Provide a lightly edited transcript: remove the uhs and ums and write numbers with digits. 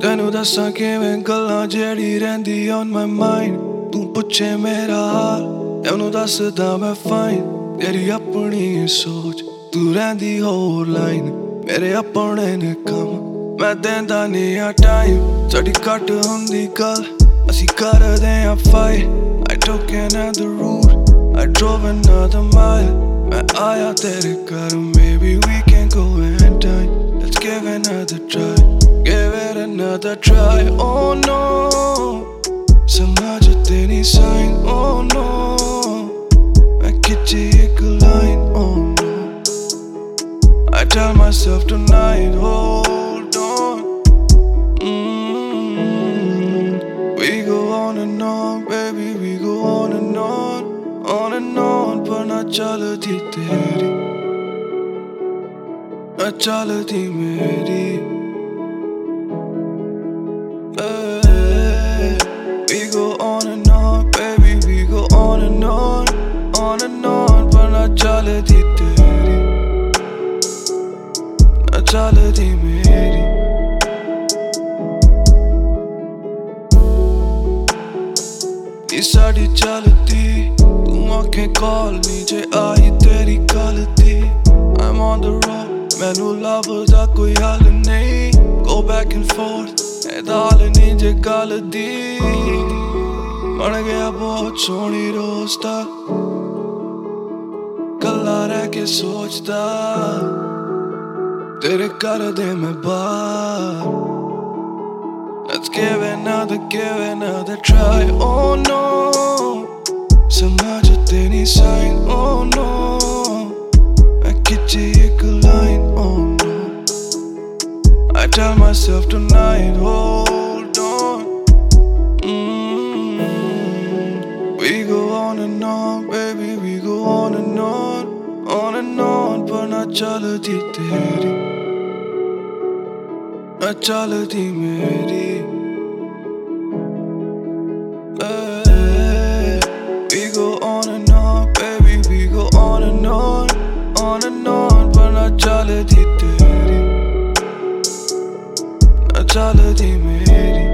ਤੈਨੂੰ ਦੱਸਾਂ ਕਿਵੇਂ ਗੱਲਾਂ ਜਿਹੜੀ ਰਹਿੰਦੀ on my mind। ਤੂੰ ਪੁੱਛੇ ਮੇਰਾ ਹਾਲ ਤੈਨੂੰ ਦੱਸਦਾ ਮੈਂ fine। ਤੇਰੀ ਆਪਣੀ ਸੋਚ ਤੂੰ ਰਹਿੰਦੀ ਹੋਰ ਲਾਈਨ। ਮੇਰੇ ਆਪਣੇ ਨੇ ਕੰਮ ਮੈਂ ਦਿੰਦਾ ਨਹੀਂ ਆ ਟਾਈਮ। ਸਾਡੀ ਘੱਟ ਹੁੰਦੀ ਗੱਲ ਅਸੀਂ ਕਰਦੇ ਆ fight। I took another route, I drove another mile। मैं आया तेरे घर maybe we can go and dine। Let's give another try, give it another try। Oh no समझते नहीं sign। Oh no मैं खिंची एक line। Oh no I tell myself tonight hold on। We go on and on baby, we go on and on पर ना चलती तेरी ना चलती मेरी। We go on and on baby, we go on and on पर ना चलती तेरी ना चलती मेरी। नी साड़ी चलती आँखें कॉल नीचे आई तेरी गलती। I'm on the road मैनू लभदा कोई हल नहीं। Go back and forth ए दाल नी जे गल दी। बन गया बहुत सोहनी रोस्ता कल्ला रह के सोचदा तेरे कर दे मैं बाहर। Let's give another try। Oh no समझते नहीं sign। Oh no मैं खिंची एक line। Oh no I tell myself tonight hold on। We go on and on baby, we go on and on पर ना चलती तेरी ना चलती मेरी। We go on and on baby, we go on and on पर ना चलती तेरी ना चलती मेरी।